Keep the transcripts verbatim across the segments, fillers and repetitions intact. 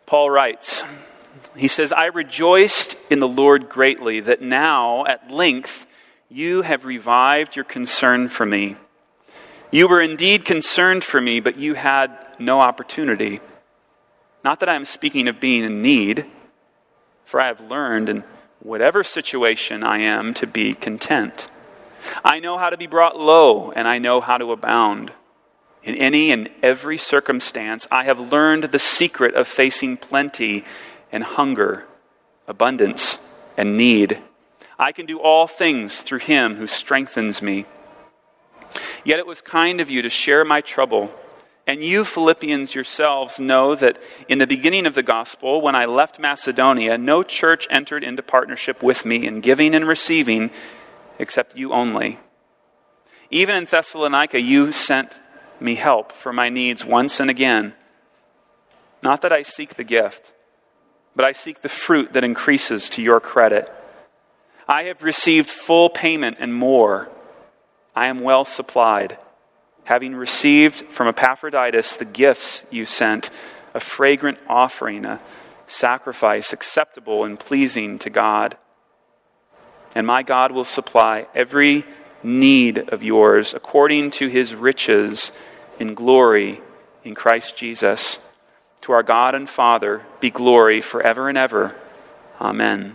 Paul writes, he says, I rejoiced in the Lord greatly that now, at length, you have revived your concern for me. You were indeed concerned for me, but you had no opportunity. Not that I am speaking of being in need, for I have learned in whatever situation I am to be content. I know how to be brought low, and I know how to abound. In any and every circumstance, I have learned the secret of facing plenty and hunger, abundance and need. I can do all things through him who strengthens me. Yet it was kind of you to share my trouble. And you, Philippians, yourselves know that in the beginning of the gospel, when I left Macedonia, no church entered into partnership with me in giving and receiving, except you only. Even in Thessalonica, you sent me help for my needs once and again. Not that I seek the gift, but I seek the fruit that increases to your credit. I have received full payment and more. I am well supplied, having received from Epaphroditus the gifts you sent, a fragrant offering, a sacrifice acceptable and pleasing to God. And my God will supply every need of yours according to his riches in glory in Christ Jesus. To our God and Father be glory forever and ever. Amen.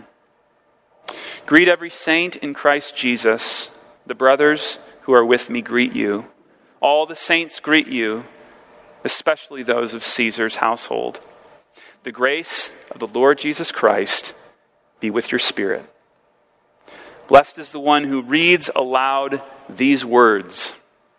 Greet every saint in Christ Jesus. The brothers who are with me greet you. All the saints greet you, especially those of Caesar's household. The grace of the Lord Jesus Christ be with your spirit. Blessed is the one who reads aloud these words.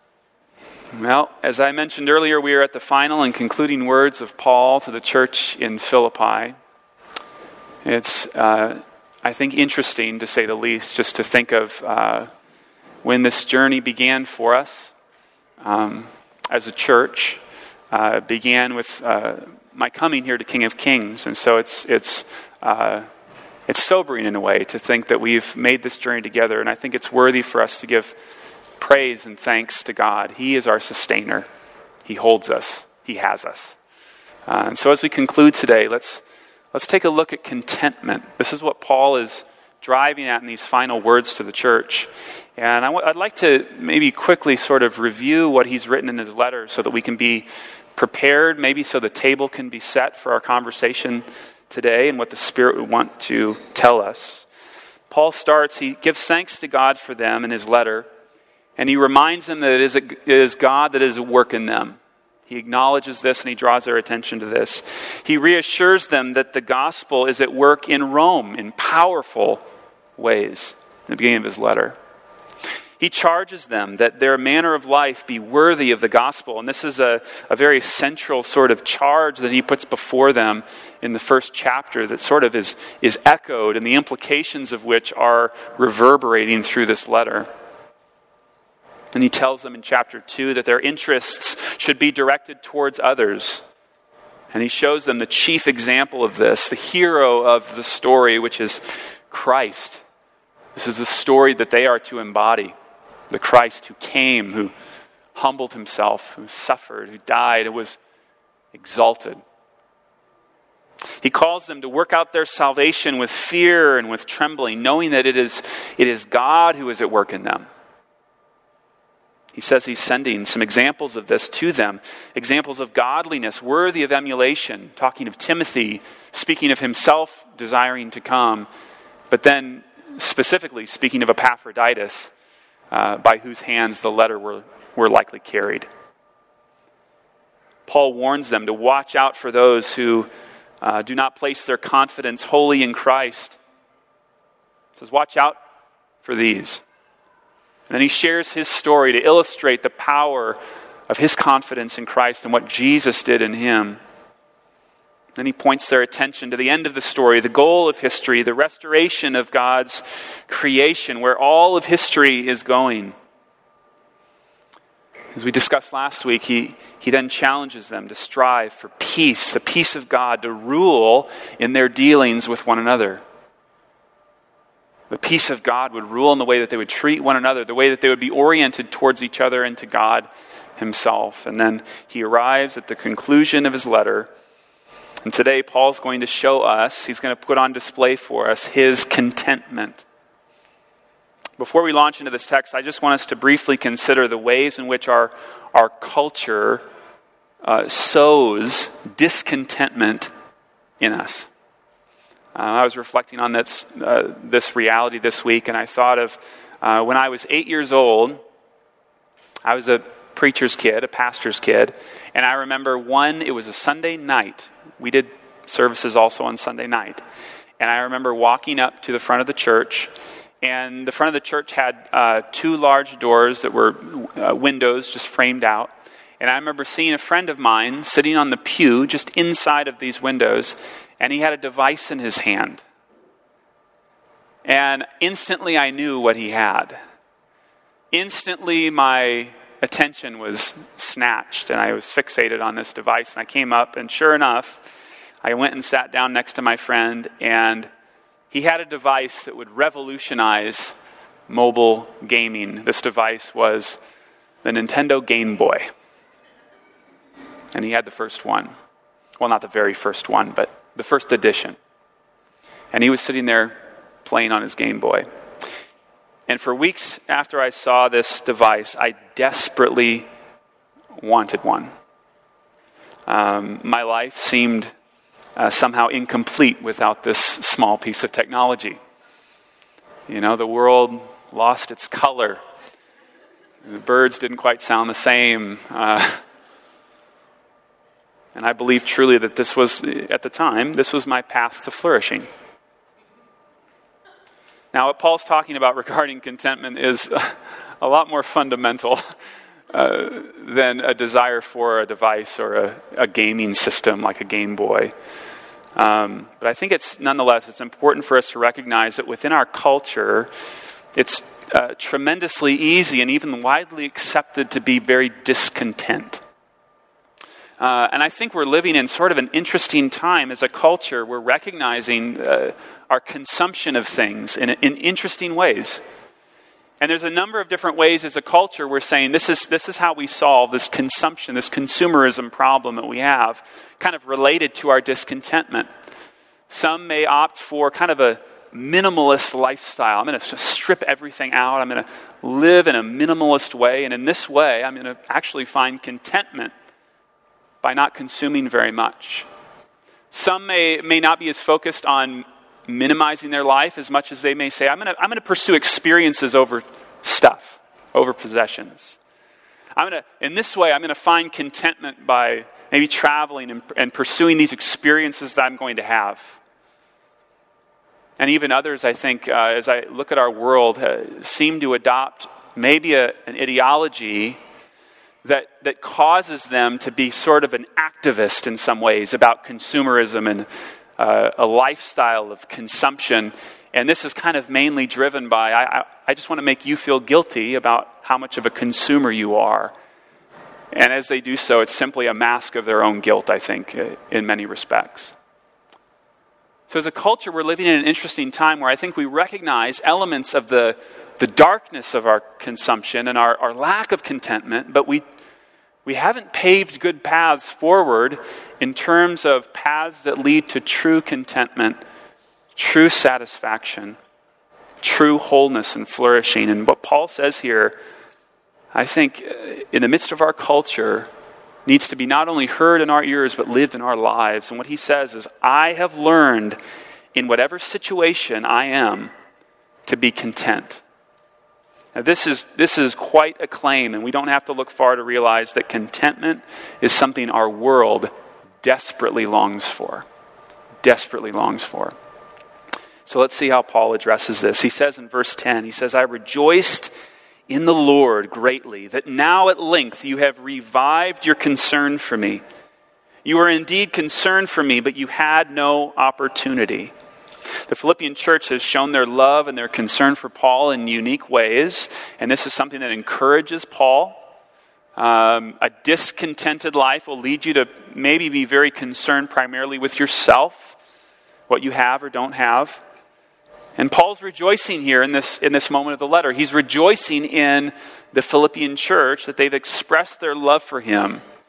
Well, as I mentioned earlier, we are at the final and concluding words of Paul to the church in Philippi. It's, uh, I think, interesting, to say the least, just to think of uh, when this journey began for us um, as a church. Uh, began with uh, my coming here to King of Kings, and so it's it's uh, it's sobering in a way to think that we've made this journey together, and I think it's worthy for us to give praise and thanks to God. He is our sustainer. He holds us. He has us. Uh, and so as we conclude today, let's let's take a look at contentment. This is what Paul is driving at in these final words to the church. And I w- I'd like to maybe quickly sort of review what he's written in his letter so that we can be prepared, maybe so the table can be set for our conversation today and what the Spirit would want to tell us. Paul starts, he gives thanks to God for them in his letter, and he reminds them that it is, a, it is God that is at work in them. He acknowledges this and he draws their attention to this. He reassures them that the gospel is at work in Rome in powerful ways in the beginning of his letter. He charges them that their manner of life be worthy of the gospel. And this is a, a very central sort of charge that he puts before them in the first chapter that sort of is, is echoed, and the implications of which are reverberating through this letter. And he tells them in chapter two that their interests should be directed towards others. And he shows them the chief example of this, the hero of the story, which is Christ. This is the story that they are to embody. The Christ who came, who humbled himself, who suffered, who died, and was exalted. He calls them to work out their salvation with fear and with trembling, knowing that it is, it is God who is at work in them. He says he's sending some examples of this to them, examples of godliness worthy of emulation, talking of Timothy, speaking of himself desiring to come, but then specifically speaking of Epaphroditus, uh, by whose hands the letter were, were likely carried. Paul warns them to watch out for those who uh, do not place their confidence wholly in Christ. He says, watch out for these. And then he shares his story to illustrate the power of his confidence in Christ and what Jesus did in him. Then he points their attention to the end of the story, the goal of history, the restoration of God's creation, where all of history is going. As we discussed last week, he, he then challenges them to strive for peace, the peace of God, to rule in their dealings with one another. The peace of God would rule in the way that they would treat one another, the way that they would be oriented towards each other and to God himself. And then he arrives at the conclusion of his letter, And today, Paul's going to show us, he's going to put on display for us his contentment. Before we launch into this text, I just want us to briefly consider the ways in which our, our culture uh, sows discontentment in us. Uh, I was reflecting on this, uh, this reality this week, and I thought of uh, when I was eight years old, I was a preacher's kid, a pastor's kid, and I remember one, it was a Sunday night. We did services also on Sunday night. And I remember walking up to the front of the church, and the front of the church had uh, two large doors that were uh, windows just framed out. And I remember seeing a friend of mine sitting on the pew just inside of these windows, and he had a device in his hand. And instantly I knew what he had. Instantly my attention was snatched, and I was fixated on this device. And I came up, and sure enough, I went and sat down next to my friend, and he had a device that would revolutionize mobile gaming. This device was the Nintendo Game Boy. And he had the first one. Well, not the very first one, but the first edition. And he was sitting there playing on his Game Boy. And for weeks after I saw this device, I desperately wanted one. Um, my life seemed uh, somehow incomplete without this small piece of technology. You know, the world lost its color. The birds didn't quite sound the same. Uh, and I believe truly that this was, at the time, this was my path to flourishing. Now, what Paul's talking about regarding contentment is a lot more fundamental uh, than a desire for a device or a, a gaming system like a Game Boy. Um, but I think it's, nonetheless, it's important for us to recognize that within our culture, it's uh, tremendously easy and even widely accepted to be very discontent. Uh, and I think we're living in sort of an interesting time as a culture. We're recognizing uh, our consumption of things in, in interesting ways. And there's a number of different ways as a culture we're saying this is this is how we solve this consumption, this consumerism problem that we have, kind of related to our discontentment. Some may opt for kind of a minimalist lifestyle. I'm going to strip everything out. I'm going to live in a minimalist way. And in this way, I'm going to actually find contentment by not consuming very much. Some may may not be as focused on minimizing their life as much as they may say, I'm going to I'm going to pursue experiences over stuff, over possessions. I'm going to in this way I'm going to find contentment by maybe traveling and, and pursuing these experiences that I'm going to have. And even others, I think, uh, as I look at our world, uh, seem to adopt maybe a, an ideology that that causes them to be sort of an activist in some ways about consumerism and uh, a lifestyle of consumption. And this is kind of mainly driven by, I, I just want to make you feel guilty about how much of a consumer you are. And as they do so, it's simply a mask of their own guilt, I think, in many respects. So as a culture, we're living in an interesting time where I think we recognize elements of the the darkness of our consumption and our, our lack of contentment, but we we haven't paved good paths forward in terms of paths that lead to true contentment, true satisfaction, true wholeness and flourishing. And what Paul says here, I think, in the midst of our culture, needs to be not only heard in our ears, but lived in our lives. And what he says is, I have learned in whatever situation I am to be content. Now, this is this is quite a claim, and we don't have to look far to realize that contentment is something our world desperately longs for. Desperately longs for. So let's see how Paul addresses this. He says in verse ten, he says, I rejoiced in the Lord greatly that now at length you have revived your concern for me. You were indeed concerned for me, but you had no opportunity. The Philippian church has shown their love and their concern for Paul in unique ways, and this is something that encourages Paul. Um, a discontented life will lead you to maybe be very concerned primarily with yourself, what you have or don't have. And Paul's rejoicing here in this in this moment of the letter. He's rejoicing in the Philippian church that they've expressed their love for him,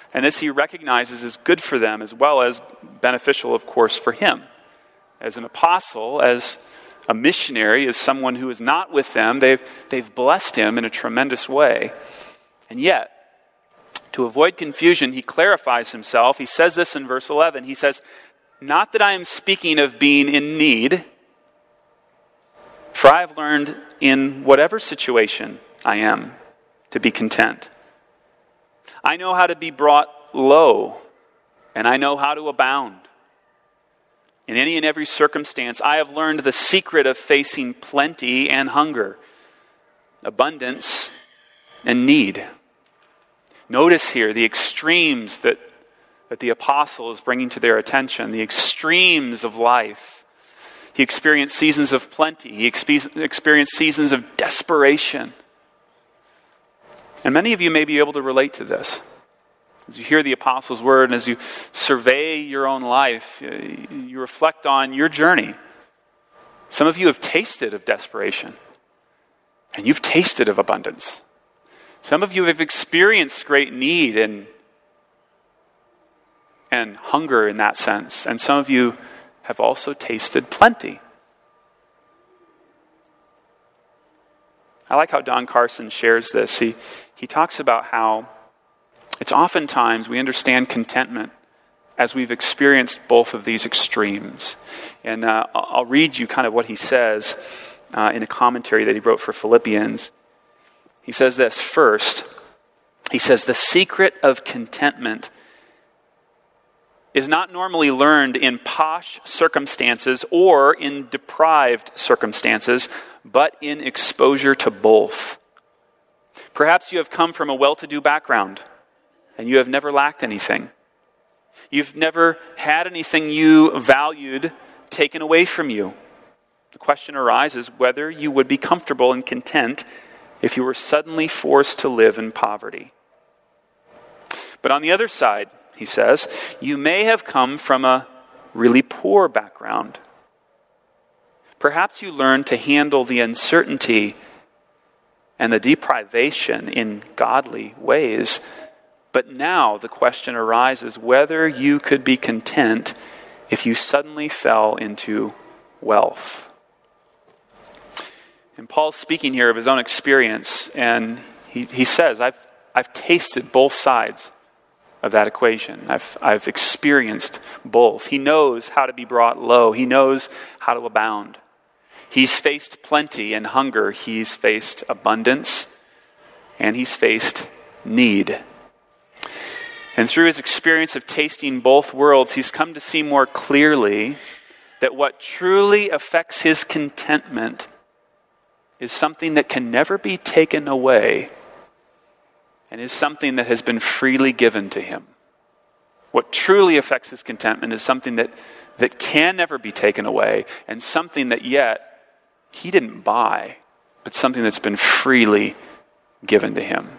And this he recognizes is good for them as well as beneficial, of course, for him. As an apostle, as a missionary, as someone who is not with them, they've, they've blessed him in a tremendous way. And yet, to avoid confusion, he clarifies himself. He says this in verse eleven. He says, "Not that I am speaking of being in need, for I have learned in whatever situation I am to be content. I know how to be brought low, and I know how to abound. In any and every circumstance, I have learned the secret of facing plenty and hunger, abundance and need." Notice here the extremes that, that the apostle is bringing to their attention, the extremes of life. He experienced seasons of plenty. He expe- experienced seasons of desperation. And many of you may be able to relate to this. As you hear the apostle's word and as you survey your own life, you reflect on your journey. Some of you have tasted of desperation, and you've tasted of abundance. Some of you have experienced great need and, and hunger in that sense. And some of you have also tasted plenty. I like how Don Carson shares this. He, he talks about how it's oftentimes we understand contentment as we've experienced both of these extremes. And uh, I'll read you kind of what he says uh, in a commentary that he wrote for Philippians. He says this first. He says, "The secret of contentment is not normally learned in posh circumstances or in deprived circumstances, but in exposure to both. Perhaps you have come from a well-to-do background, and you have never lacked anything. You've never had anything you valued taken away from you. The question arises whether you would be comfortable and content if you were suddenly forced to live in poverty. But on the other side," he says, "you may have come from a really poor background. Perhaps you learned to handle the uncertainty and the deprivation in godly ways. But now the question arises whether you could be content if you suddenly fell into wealth." And Paul's speaking here of his own experience, and he, he says, I've, I've tasted both sides of that equation. I've, I've experienced both. He knows how to be brought low. He knows how to abound. He's faced plenty and hunger. He's faced abundance, and he's faced need. And through his experience of tasting both worlds, he's come to see more clearly that what truly affects his contentment is something that can never be taken away and is something that has been freely given to him. What truly affects his contentment is something that, that can never be taken away and something that yet he didn't buy, but something that's been freely given to him.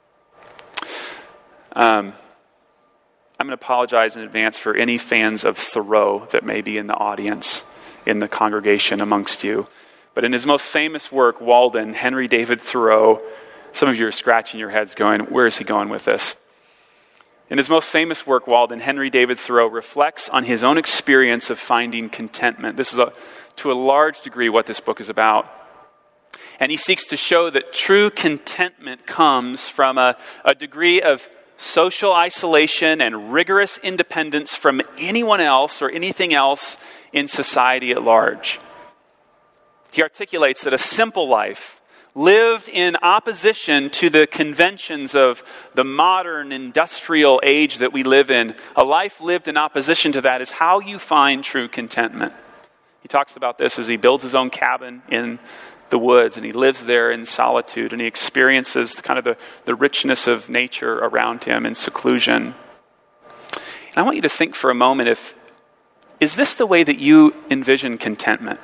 Um, I'm going to apologize in advance for any fans of Thoreau that may be in the audience, in the congregation amongst you. But in his most famous work, Walden, Henry David Thoreau, some of you are scratching your heads going, where is he going with this? In his most famous work, Walden, Henry David Thoreau reflects on his own experience of finding contentment. This is, a, to a large degree, what this book is about. And he seeks to show that true contentment comes from a, a degree of social isolation and rigorous independence from anyone else or anything else in society at large. He articulates that a simple life, lived in opposition to the conventions of the modern industrial age that we live in, a life lived in opposition to that is how you find true contentment. He talks about this as he builds his own cabin in the woods, and he lives there in solitude, and he experiences kind of the, the richness of nature around him in seclusion. And I want you to think for a moment, if is this the way that you envision contentment?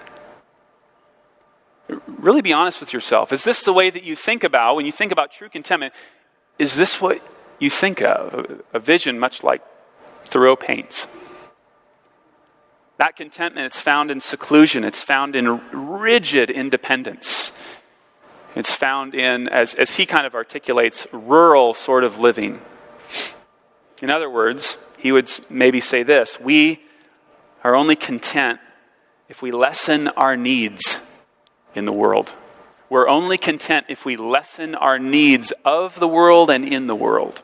Really be honest with yourself. Is this the way that you think about, when you think about true contentment, is this what you think of? A vision much like Thoreau paints. That contentment, it's found in seclusion. It's found in rigid independence. It's found in, as, as he kind of articulates, rural sort of living. In other words, he would maybe say this: we are only content if we lessen our needs in the world. We're only content if we lessen our needs of the world and in the world.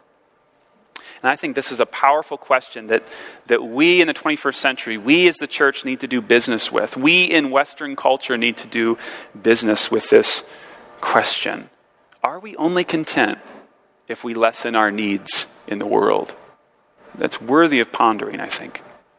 And I think this is a powerful question that, that we in the twenty-first century, we as the church need to do business with. We in Western culture need to do business with this question. Are we only content if we lessen our needs in the world? That's worthy of pondering, I think.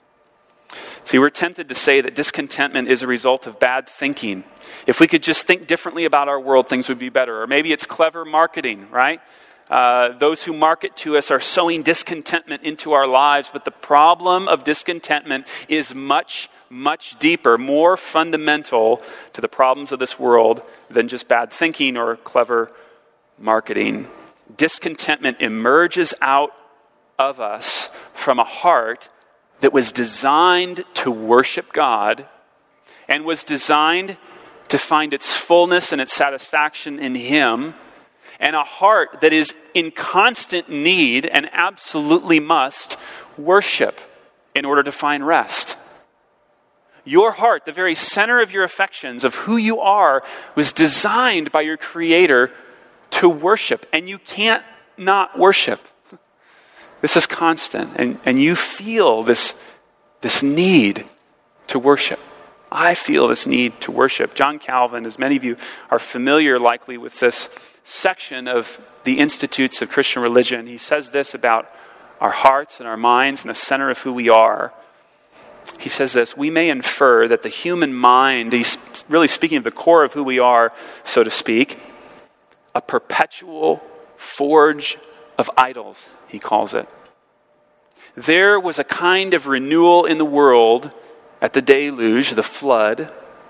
See, we're tempted to say that discontentment is a result of bad thinking. If we could just think differently about our world, things would be better. Or maybe it's clever marketing, right? Uh, those who market to us are sowing discontentment into our lives. But the problem of discontentment is much, much deeper, more fundamental to the problems of this world than just bad thinking or clever marketing. Discontentment emerges out of us from a heart that was designed to worship God and was designed to find its fullness and its satisfaction in Him, and a heart that is in constant need and absolutely must worship in order to find rest. Your heart, the very center of your affections, of who you are, was designed by your Creator to worship, and you can't not worship. This is constant, and, and you feel this, this need to worship. I feel this need to worship. John Calvin, as many of you are familiar likely with this section of the Institutes of Christian Religion, he says this about our hearts and our minds and the center of who we are. He says this: we may infer that the human mind, he's really speaking of the core of who we are, so to speak, a perpetual forge of idols, he calls it. There was a kind of renewal in the world at the deluge, the flood,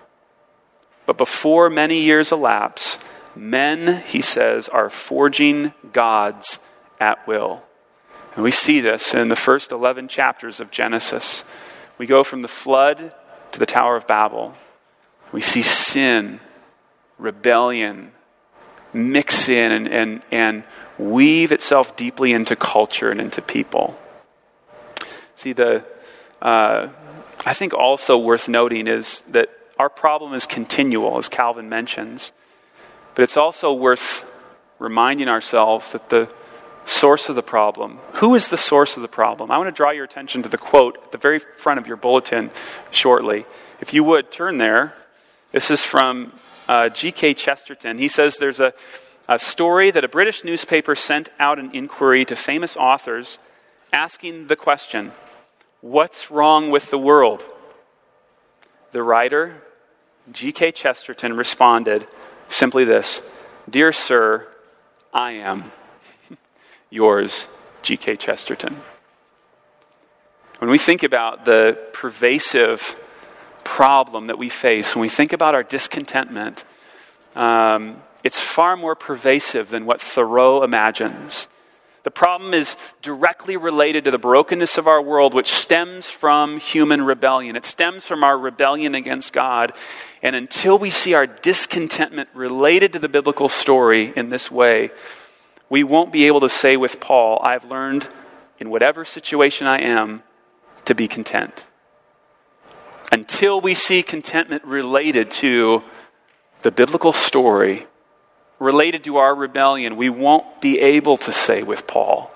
but before many years elapse, men, he says, are forging gods at will. And we see this in the first eleven chapters of Genesis. We go from the flood to the Tower of Babel. We see sin, rebellion, mix in and, and, and weave itself deeply into culture and into people. See, the uh, I think also worth noting is that our problem is continual, as Calvin mentions. But it's also worth reminding ourselves that the source of the problem, who is the source of the problem? I want to draw your attention to the quote at the very front of your bulletin shortly. If you would, turn there. This is from uh, G K Chesterton. He says there's a, a story that a British newspaper sent out an inquiry to famous authors asking the question, what's wrong with the world? The writer, G K Chesterton, responded simply this: dear sir, I am. Yours, G K Chesterton. When we think about the pervasive problem that we face, when we think about our discontentment, um, it's far more pervasive than what Thoreau imagines. The problem is directly related to the brokenness of our world, which stems from human rebellion. It stems from our rebellion against God. And until we see our discontentment related to the biblical story in this way, we won't be able to say with Paul, I've learned in whatever situation I am to be content. Until we see contentment related to the biblical story, related to our rebellion, we won't be able to say with Paul,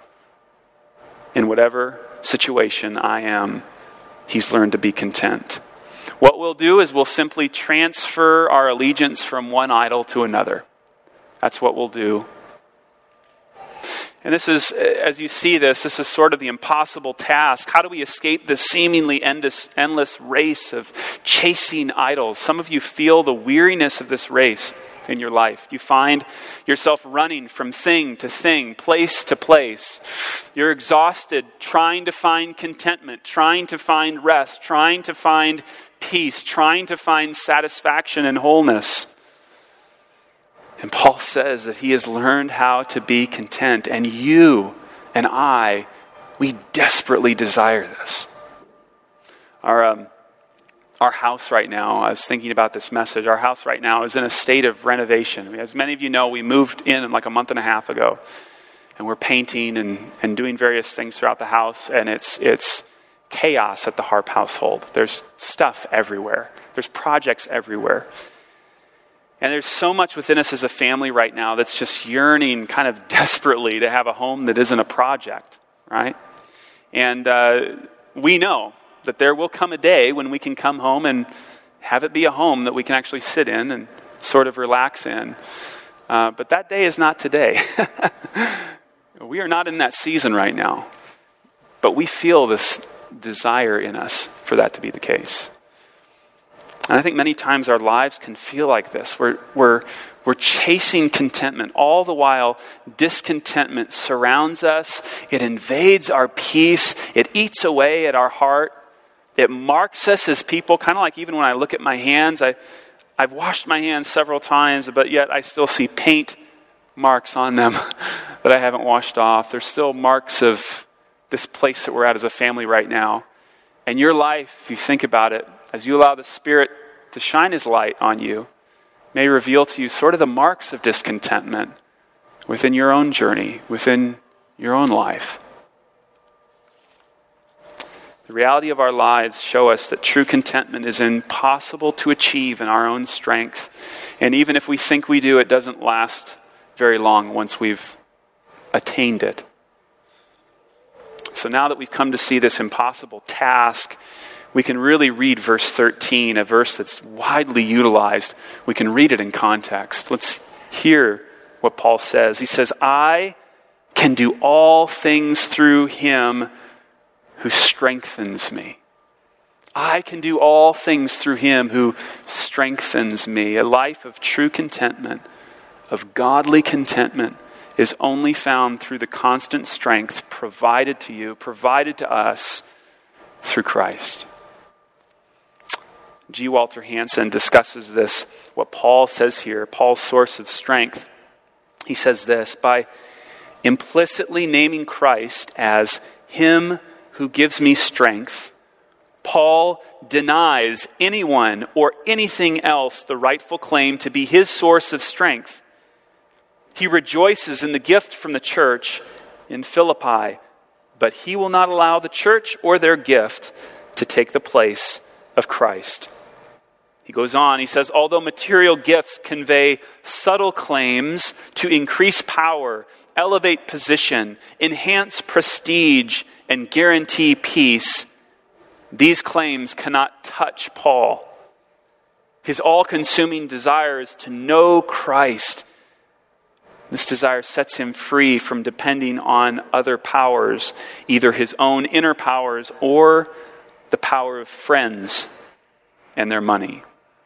in whatever situation I am, he's learned to be content. What we'll do is we'll simply transfer our allegiance from one idol to another. That's what we'll do. And this is, as you see this, this is sort of the impossible task. How do we escape this seemingly endless, endless race of chasing idols? Some of you feel the weariness of this race in your life. You find yourself running from thing to thing, place to place. You're exhausted trying to find contentment, trying to find rest, trying to find peace, trying to find satisfaction and wholeness. And Paul says that he has learned how to be content, and you and I, we desperately desire this. Our um, Our house right now, I was thinking about this message, our house right now is in a state of renovation. As many of you know, we moved in like a month and a half ago. and we're painting and, and doing various things throughout the house, and it's it's chaos at the Harp household. There's stuff everywhere. There's projects everywhere. And there's so much within us as a family right now that's just yearning kind of desperately to have a home that isn't a project, right? And uh, we know that there will come a day when we can come home and have it be a home that we can actually sit in and sort of relax in. Uh, but that day is not today. We are not in that season right now. But we feel this desire in us for that to be the case. And I think many times our lives can feel like this. We're, we're, we're chasing contentment. All the while, discontentment surrounds us. It invades our peace. It eats away at our heart. It marks us as people, kind of like even when I look at my hands, I, I've washed my hands several times, but yet I still see paint marks on them that I haven't washed off. There's still marks of this place that we're at as a family right now. And your life, if you think about it, as you allow the Spirit to shine His light on you, may reveal to you sort of the marks of discontentment within your own journey, within your own life. The reality of our lives show us that true contentment is impossible to achieve in our own strength. And even if we think we do, it doesn't last very long once we've attained it. So now that we've come to see this impossible task, we can really read verse thirteen, a verse that's widely utilized. We can read it in context. Let's hear what Paul says. He says, I can do all things through Him who strengthens me. I can do all things through Him who strengthens me. A life of true contentment, of godly contentment, is only found through the constant strength provided to you, provided to us through Christ. G. Walter Hansen discusses this, what Paul says here, Paul's source of strength. He says this, by implicitly naming Christ as Him who gives me strength, Paul denies anyone or anything else the rightful claim to be his source of strength. He rejoices in the gift from the church in Philippi, but he will not allow the church or their gift to take the place of Christ. He goes on, he says, although material gifts convey subtle claims to increase power, elevate position, enhance prestige, and guarantee peace, these claims cannot touch Paul. His all-consuming desire is to know Christ. This desire sets him free from depending on other powers, either his own inner powers or the power of friends and their money.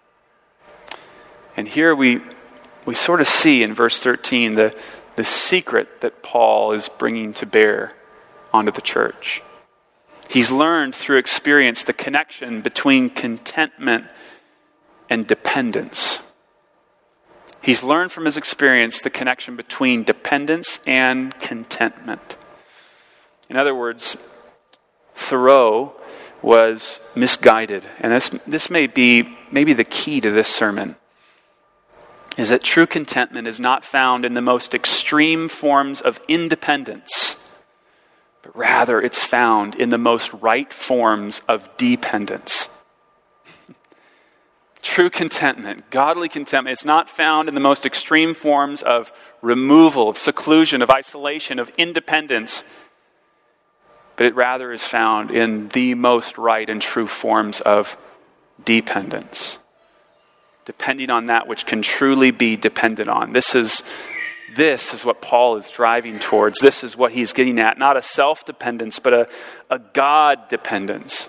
And here we we sort of see in verse thirteen the, the secret that Paul is bringing to bear onto the church. He's learned through experience the connection between contentment and dependence. He's learned from his experience the connection between dependence and contentment. In other words, Thoreau was misguided. And this, this may be maybe the key to this sermon, is that true contentment is not found in the most extreme forms of independence, but rather it's found in the most right forms of dependence. True contentment, godly contentment, it's not found in the most extreme forms of removal, of seclusion, of isolation, of independence, but it rather is found in the most right and true forms of dependence. Depending on that which can truly be depended on. This is This is what Paul is driving towards. This is what he's getting at. Not a self-dependence, but a, a God-dependence.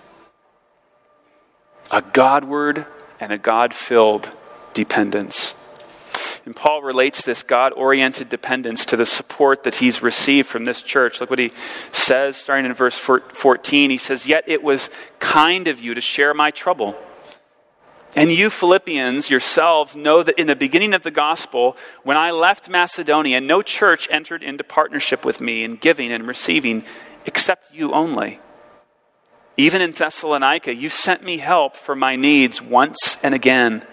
A Godward and a God-filled dependence. And Paul relates this God-oriented dependence to the support that he's received from this church. Look what he says, starting in verse fourteen. He says, yet it was kind of you to share my trouble. And you Philippians yourselves know that in the beginning of the gospel, when I left Macedonia, no church entered into partnership with me in giving and receiving, except you only. Even in Thessalonica, you sent me help for my needs once and again.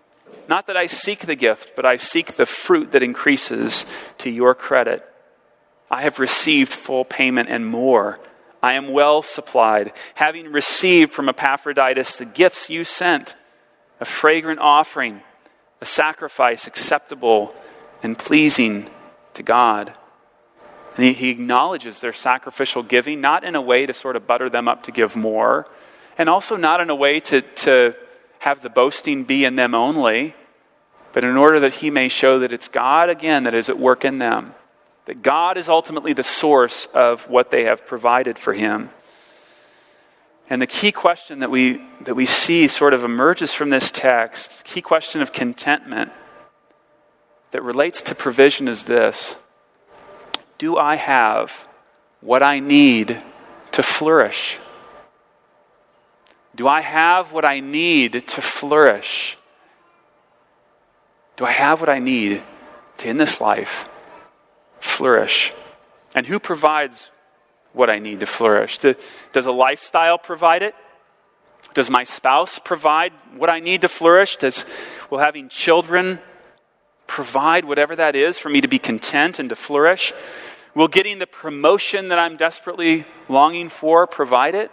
Not that I seek the gift, but I seek the fruit that increases to your credit. I have received full payment and more. I am well supplied, having received from Epaphroditus the gifts you sent, a fragrant offering, a sacrifice acceptable and pleasing to God. And he, he acknowledges their sacrificial giving, not in a way to sort of butter them up to give more, and also not in a way to, to have the boasting be in them only, but in order that he may show that it's God again that is at work in them. That God is ultimately the source of what they have provided for him. And the key question that we that we see sort of emerges from this text, the key question of contentment that relates to provision is this: do I have what I need to flourish? Do I have what I need to flourish? Do I have what I need to, in this life, flourish? And who provides what I need to flourish? Does a lifestyle provide it? Does my spouse provide what I need to flourish? Does, will having children provide whatever that is for me to be content and to flourish? Will getting the promotion that I'm desperately longing for provide it?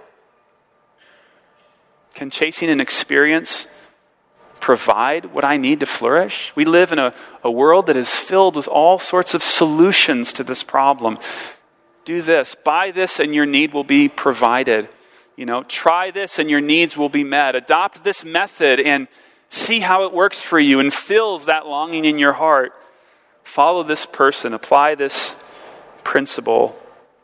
Can chasing an experience provide what I need to flourish? We live in a, a world that is filled with all sorts of solutions to this problem. Do this, buy this, and your need will be provided. You know, try this and your needs will be met. Adopt this method and see how it works for you and fills that longing in your heart. Follow this person, apply this principle.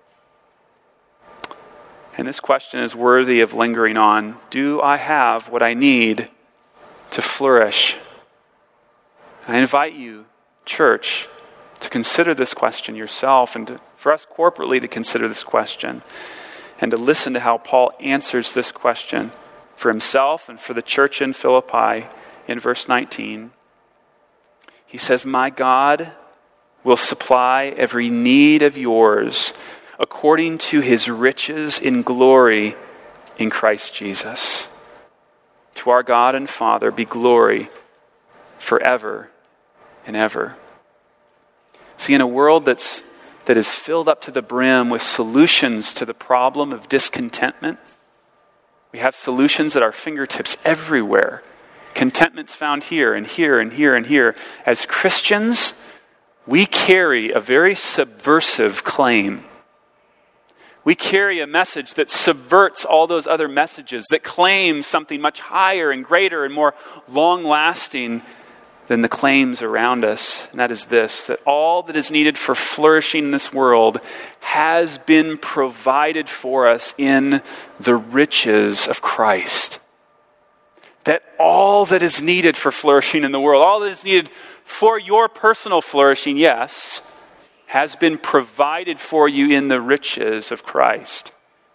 And this question is worthy of lingering on. Do I have what I need to flourish? I invite you, church, to consider this question yourself, and to, for us corporately to consider this question and to listen to how Paul answers this question for himself and for the church in Philippi in verse nineteen. He says, "My God will supply every need of yours according to his riches in glory in Christ Jesus. To our God and Father be glory forever and ever." See, in a world that's that is filled up to the brim with solutions to the problem of discontentment, we have solutions at our fingertips everywhere. Contentment's found here and here and here and here. As Christians, we carry a very subversive claim. We carry a message that subverts all those other messages, that claims something much higher and greater and more long-lasting than the claims around us. And that is this: that all that is needed for flourishing in this world has been provided for us in the riches of Christ. That all that is needed for flourishing in the world, all that is needed for your personal flourishing, yes, has been provided for you in the riches of Christ.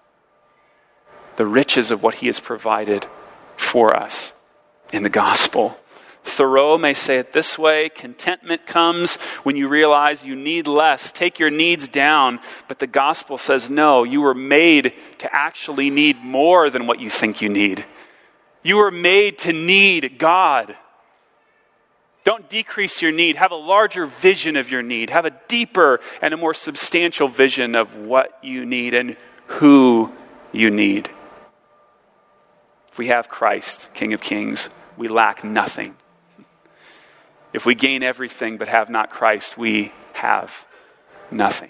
The riches of what he has provided for us in the gospel. Thoreau may say it this way: contentment comes when you realize you need less. Take your needs down. But the gospel says, no, you were made to actually need more than what you think you need. You were made to need God. Don't decrease your need. Have a larger vision of your need. Have a deeper and a more substantial vision of what you need and who you need. If we have Christ, King of Kings, we lack nothing. If we gain everything but have not Christ, we have nothing.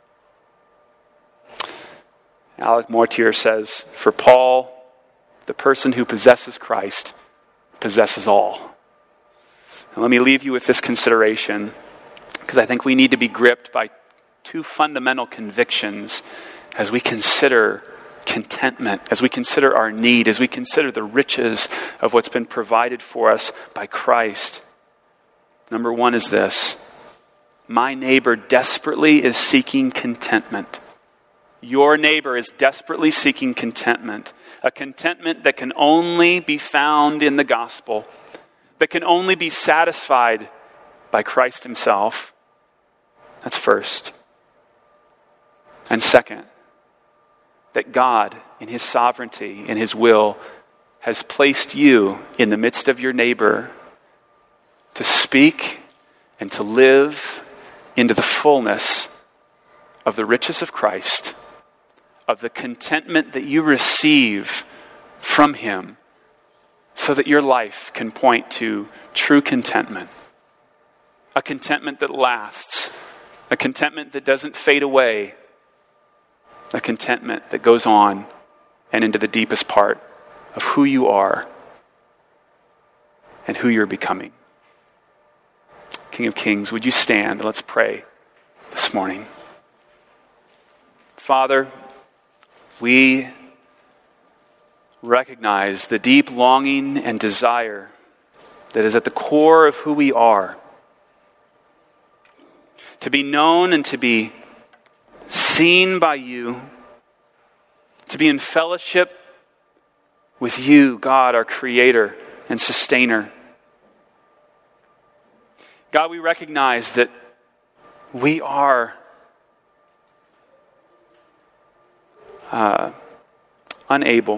Alec Mortier says, for Paul, the person who possesses Christ possesses all. And let me leave you with this consideration, because I think we need to be gripped by two fundamental convictions as we consider contentment, as we consider our need, as we consider the riches of what's been provided for us by Christ. Number one is this: my neighbor desperately is seeking contentment. Your neighbor is desperately seeking contentment, a contentment that can only be found in the gospel, that can only be satisfied by Christ himself. That's first. And second, that God, in his sovereignty, in his will, has placed you in the midst of your neighbor to speak and to live into the fullness of the riches of Christ, of the contentment that you receive from him, so that your life can point to true contentment. A contentment that lasts, a contentment that doesn't fade away, a contentment that goes on and into the deepest part of who you are and who you're becoming. King of Kings, would you stand? Let's pray this morning. Father, we recognize the deep longing and desire that is at the core of who we are. To be known and to be seen by you, to be in fellowship with you, God, our Creator and Sustainer. God, we recognize that we are uh, unable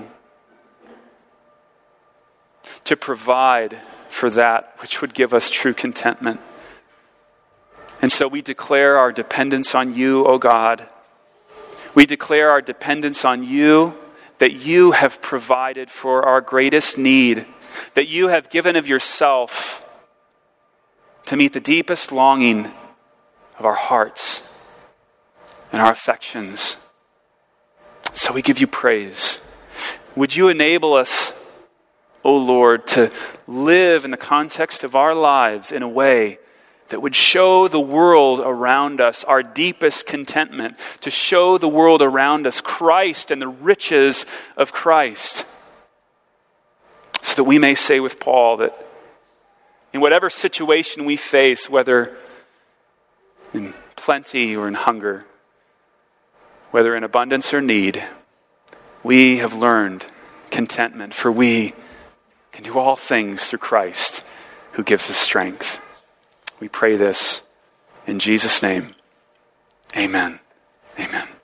to provide for that which would give us true contentment. And so we declare our dependence on you, O God. We declare our dependence on you, that you have provided for our greatest need, that you have given of yourself to meet the deepest longing of our hearts and our affections. So we give you praise. Would you enable us, O Lord, to live in the context of our lives in a way that would show the world around us our deepest contentment, to show the world around us Christ and the riches of Christ, so that we may say with Paul that in whatever situation we face, whether in plenty or in hunger, whether in abundance or need, we have learned contentment, for we can do all things through Christ who gives us strength. We pray this in Jesus' name. Amen. Amen.